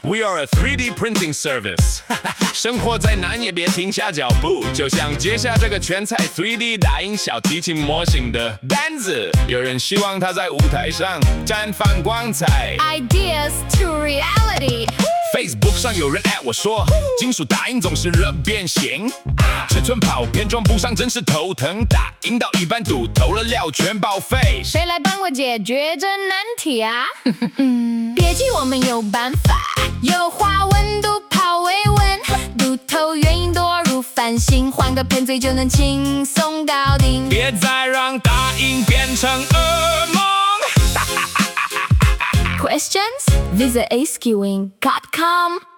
We are a 3D printing service 生活再难也别停下脚步，就像接下这个全彩 3D 打印小提琴模型的单子，有人希望它在舞台上绽放光彩。 Ideas to reality Facebook 上有人 at 我说，金属打印总是热变形，尺寸跑偏装不上真是头疼，打印到一半赌投了料全报废。 谁来帮我解决这难题啊？别急，我们有办法，优化温度跑微温，骨头原因多如翻新，换个喷嘴就能轻松搞定。 别再让打印变成噩梦。 Questions? Visit askewing.com